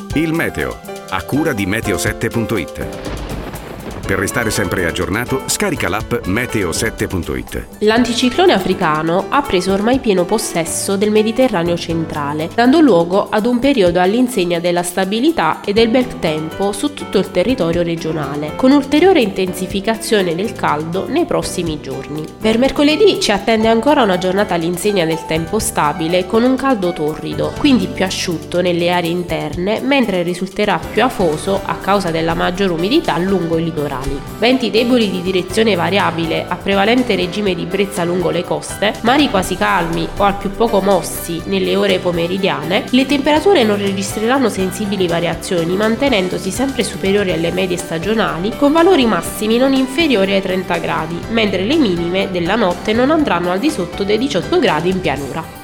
Il meteo, a cura di meteo7.it. Per restare sempre aggiornato, scarica l'app meteo7.it. L'anticiclone africano ha preso ormai pieno possesso del Mediterraneo centrale, dando luogo ad un periodo all'insegna della stabilità e del bel tempo su tutto il territorio regionale, con ulteriore intensificazione del caldo nei prossimi giorni. Per mercoledì ci attende ancora una giornata all'insegna del tempo stabile, con un caldo torrido, quindi più asciutto nelle aree interne, mentre risulterà più afoso a causa della maggiore umidità lungo i litorali. Venti deboli di direzione variabile a prevalente regime di brezza lungo le coste, mari quasi calmi o al più poco mossi nelle ore pomeridiane, le temperature non registreranno sensibili variazioni, mantenendosi sempre superiori alle medie stagionali, con valori massimi non inferiori ai 30 gradi, mentre le minime della notte non andranno al di sotto dei 18 gradi in pianura.